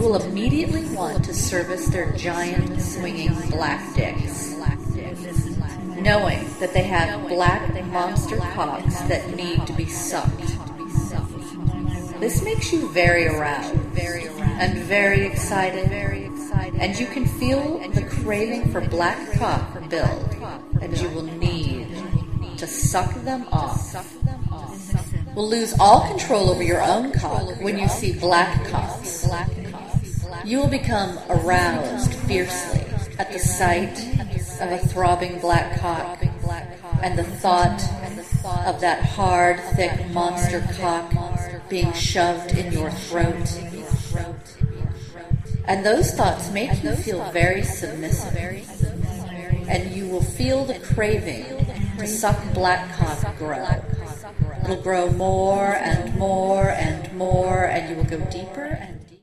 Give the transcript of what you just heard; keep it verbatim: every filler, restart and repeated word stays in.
will immediately want to service their giant swinging black dicks, knowing that they have black monster cocks that need to be sucked. This makes you very aroused and very excited, and you can feel the craving for black cock build, and you will need to suck them off. Will lose all control over your own cock when you see black cocks. You will become aroused fiercely at the sight of a throbbing black cock and the thought of that hard, thick monster cock being shoved in your throat. And those thoughts make you feel very submissive, and you will feel the craving to suck black cock grow. It'll grow more and more and more, and you will go deeper and